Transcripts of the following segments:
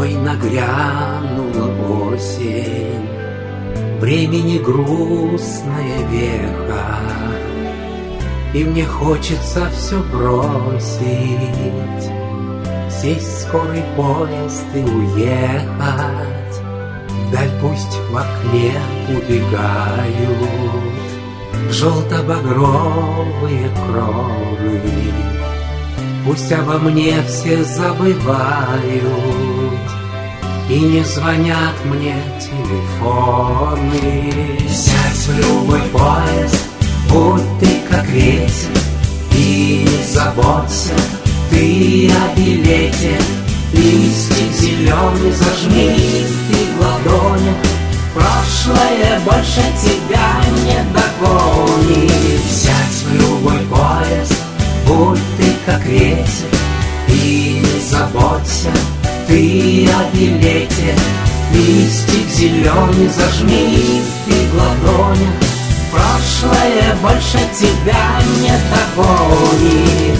Ой, нагрянула осень, времени грустная веха, и мне хочется все бросить, сесть в скорый поезд и уехать. Вдаль пусть в окне убегают желто-багровые кроны, пусть обо мне все забывают и не звонят мне телефоны. Сядь в любой поезд, будь ты как ветер, и не заботься ты о билете. Листик зеленый зажми ты в ладонях, прошлое больше тебя не догонит. Сядь в любой поезд, будь ты как ветер, и не заботься ты о билете. Листик зеленый зажми ты в ладонях, прошлое больше тебя не догонит.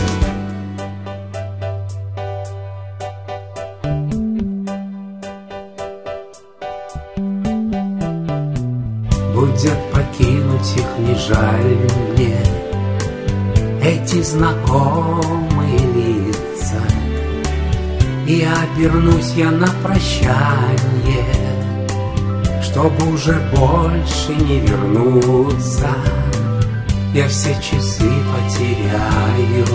Будет покинуть их не жаль мне, эти знакомые лица, и обернусь я на прощанье, чтобы уже больше не вернуться. Я все часы потеряю,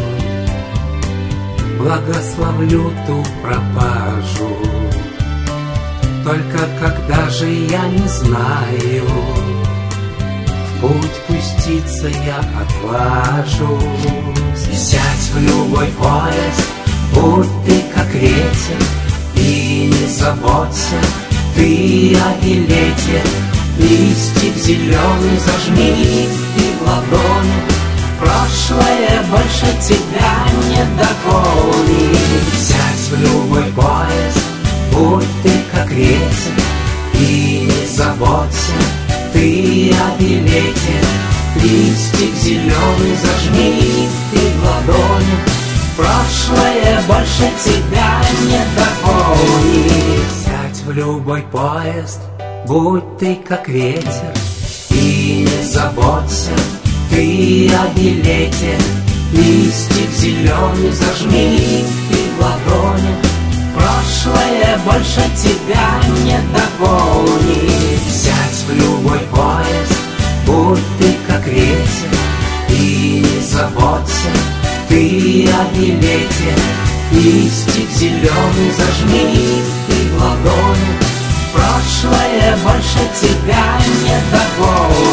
благословлю ту пропажу. Только когда же я не знаю, в путь пуститься я отважусь. Сядь в любой поезд, будь ты как ветер, и не заботься ты о билете. Листик зеленый зажми ты в ладони, прошлое больше тебя не догонит. Сядь в любой поезд, будь ты как ветер, и не заботься ты о билете. Листик зеленый зажми ты в ладони, прошлое больше тебя не догонит. Сядь в любой поезд, будь ты как ветер, и не заботься ты о билете. Листик зеленый зажми ты в ладони, прошлое больше тебя не догонит. Сядь в любой поезд, будь ты как ветер, и не заботься ты о билете. Листик зеленый зажми ты в ладони, прошлое больше тебя не догонит.